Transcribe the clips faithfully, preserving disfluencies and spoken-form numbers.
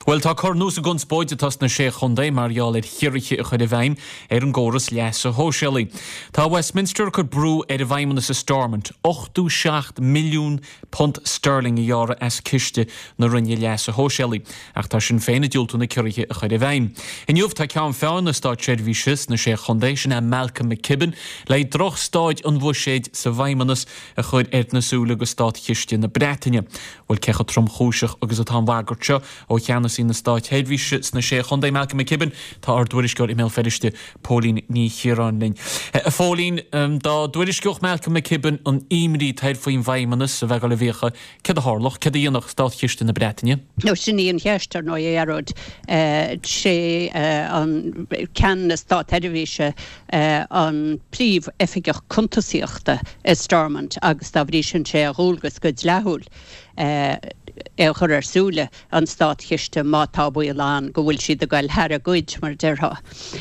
Well, tá cornús a guns boide tas na sé chundé marall er hiiriche a chud a bhaim ar an góras leas a hósealaí. Tá Westminster chud brú ar a bhaimana sa Stormont, ochtú seacht milliún punt sterling a jara as kiste na rinne leas a hósealaí, ach tá sin féna dúltú na hiiriche a chud a bhaim. In júf tá ceann feann na stát séadhísis na sé chundé sin a Malcolm McKibben, lei droch stáid an bhuiséid sa bhaimanas a chud ert na súla go stát chiste na Bretagne. Well, cecha trom chúiseach agus a tá bhagart ó cheanna sí na stát héadhísis na sé chundé Malcolm McKibben, tá ar dúirisceoir email feriste Pólín ní chiarán linn. A Pólín, dá dúirisceoch Malcolm McKibben an imrí taid faoin bhaimanas a bheith go le bhécha, cad a hárlach, cad a dhéanach stát chiste na Bretagne? No, sin íon cheistar nó éarad sé an cean na stát héadhíse an príomh effigeach contasíochta i Stormont agus tá bhrí sin sé a húlgus go lethúil. É chur ar súla an stát chiste má tá buí lán go bhfuil siad a gail thar a gcuid mar deartha.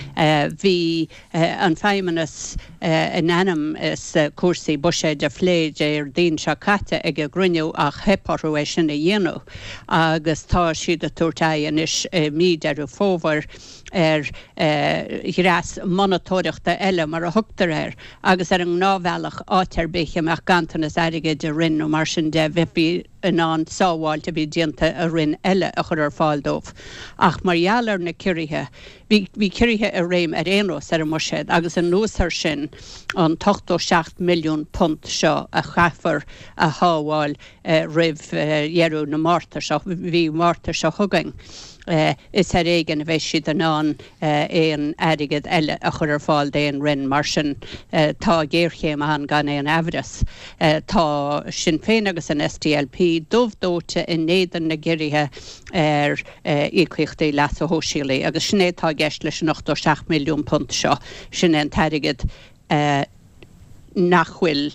Bhí an feimimenas in anam is cuasaí buiséid a phléid ar daon seo caite ag a gruniú ach heparú é sin a dhéanú agus tá siad a tuairteáin is míad ar a fómhar ar hirás monotóireachta eile mar a thugtar air agus ar an nábhealach átar béche meach gantanas aige de rinn ó mar sin de bhí an an sáháilte bhí dianta a rinn eile a chur ar fáildómh. Ach margheallar na cirithe, bhí cirithe a réim ar éonrós ar a muiséid agus an núsar sin an tochtó seacht milliún punt seo a chafar a háháil rih dhearú na mártar seo, bhí mártar seo thugaing. Uh, is ar éigen a bheith siad an an uh, éon airigid eile a chur ar fáil déon rinn mar sin uh, tá géirchéim an gan éon Everest. Uh, tá Sinn Féin agus an S D L P dómhdóte in néadan na geirithe ar uh, íclichtaí leas a hóisialaí agus sinné tá gceist leis an ochtó seacht milliún punt seo sin an tairigid uh, nachhfuil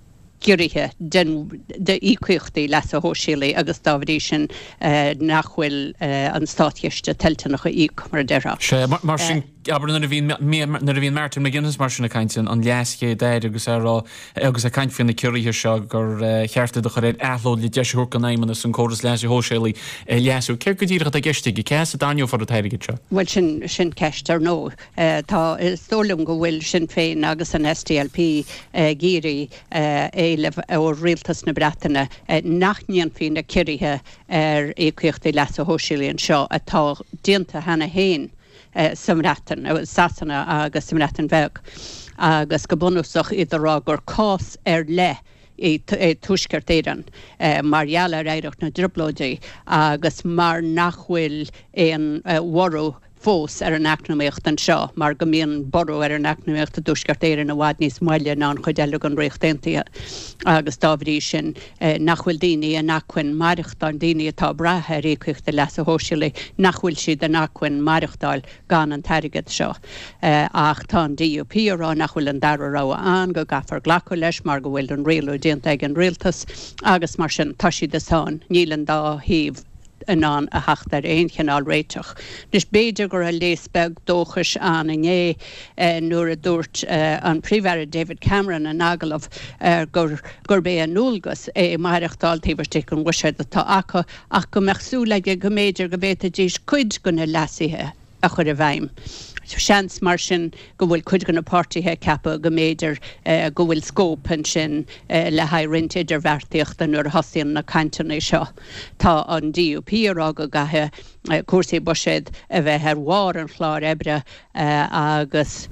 Gyrige den de ícuchtaí leas a hóisialaí agus dá bhrí sin nachhfuil an stáitiste telteanach a íc mar deartha. Sé mar sin aber na bhíon na bhíon Martin McGuinness mar sin a caiintean an leasché déir agus ará agus a caiint fin na curithe seo gur cheartta do chuir athlód le deisiúr gan éimenas an córas leas a hóisialaí leasú. Ceir go dtíireach a geiste go ceas a daineo for a teirigid seo? Well sin sin ceistar nó. Tá tólam go bhfuil Sinn Féin agus an S D L P géirí éileh ó rialtas na Bretagne nachníon fin na curithe ar écuochtaí leas a hóisialaí seo atá dianta hena héin. Uh, Samratan, uh, Sasanna agus Samratan bheag agus go bunúsach idir rá gur cás ar le i tuisceart éireann margheall ar éireacht na driblóidí agus mar nachhfuil éon warú fós ar an eacnamaíocht an seo, mar go mbíonn ború ar an eacnamaíocht a dúsceart éireann a bhaid níos moille ná an chuid eile an réachtaontaithe agus dá bhrí sin nachhfuil daoine a nachcuin maireachtáil daoine atá brathe ar écuochta leas a hóisialaí nachhfuil siad a nachcuin maireachtáil gan an tairigid seo. Ach tá an D U P ará nachhfuil an dara rá an go gafar ghlacu leis mar go bhfuil an réalú dianta ag an réaltas agus mar sin tá siad isán nílan dá híomh an an a hachtar éon cheanál réiteach. Nis béidir gur a léasbeg dóchas an inné nuair a dúirt an príomhheire David Cameron an agalamh gur gur bé an núlgus é maireachtáil tíbhartí an bhuiséid atá acha ach go meachsúlaige go méidir go bhéta díos cuid gona leasithe a chur a bhaim. Seans mar sin go bhfuil cuid gan na pártaithe ceapa go méidir uh, go bhfuil scóp an sin uh, le haidhrint idir bheartaíochta nuair hasaíonn na cantanna seo. Tá an D U P ará go gathe uh, cuasaí buiséid a bheith ar mhár an chláir ebre uh, agus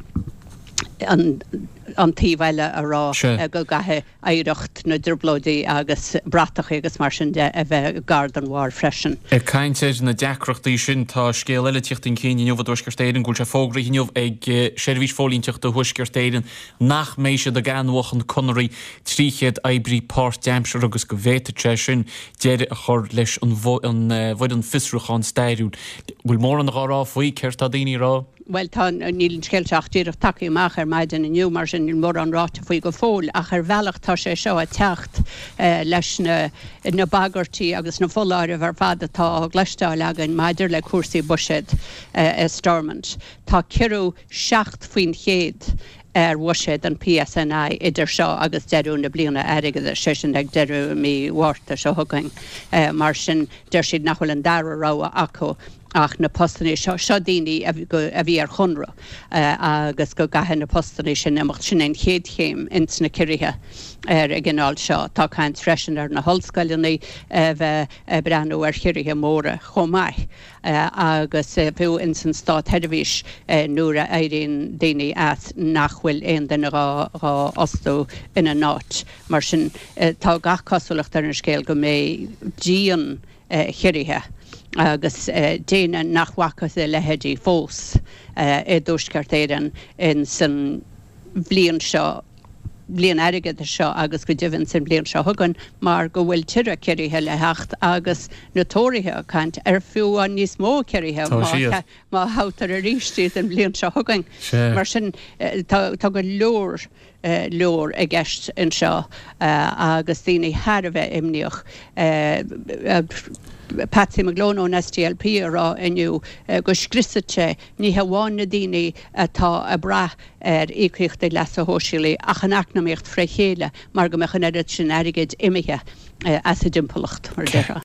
an an tíbhaile ará uh, go gathe éireacht na driblóidí agus bratacha agus mar sin de a bheith gard an mhár freisin. Er caiinteid na deacreachtaí sin tá scéal eile tíocht in cíine inniuh a dúisceirtéireann gúil sé fógraí inniuh ag séirmhís fólínteach do thuisceirtéireann nach méise a gceanmhach an conirí tríchéad Aibrí Páirt Deimsir agus go bhéite sin déire a chur leis an bhid an fisrúcháin stairiún. Bhfuil mór an gárá faoi ceirt a daoine rá? Well, tá níl scéilteach díreach takeí amach ar maidin inniu mar sin mór an ráta faoi go fóil ach ar bhealach tá sé seo a teacht leis na bagartí agus na foláir ar fad atá gleistáil agan maidir le cuasaí buiséid i Stormont. Tá ceirú seacht faoin chéad ar bhuiséad an P S N I idir seo agus deú na bliana aige a sesin ag deú mí bhharrta seo thugain mar sin deir siad nachfuil an dara ráha acu ach na postanna seo seo daoine a bhí ar chunra agus go gaithe na postanna sin amach sin an chéad chéim ins na cirithe ar a gnáil seo tá caint freisin ar na hallscoileanna bheith breanú ar chirithe móra chomáith agus bhú in san stát headmhís nuair a éiríonn daoine as nachhfuil aon den rá ostú ina náit mar sin tá gach cosúlacht ar an scéal go mé díon chirithe agus déine nachhhachas i lehéidí fós i dúsceart éan in san bblion seo blion aige seo agus go dtíhann san blion seo thugann mar go bhfuil tíre cirithe le hecht agus natóirithe a cant ar fiú an níos mó cirithe má hátar a rístíad an blion seo thugain mar sin tá go leor leor a gceist in seo agus daoine thar bheith imneoch Patsy McGlone on S T L P rá inniu go scrissate ní hamháin na daoine atá a bra ar ícríochta leas a hóisiúlaí ach an acnamíocht freichéile mar go mechan sin airigid imithe as a dimpolacht mar deire.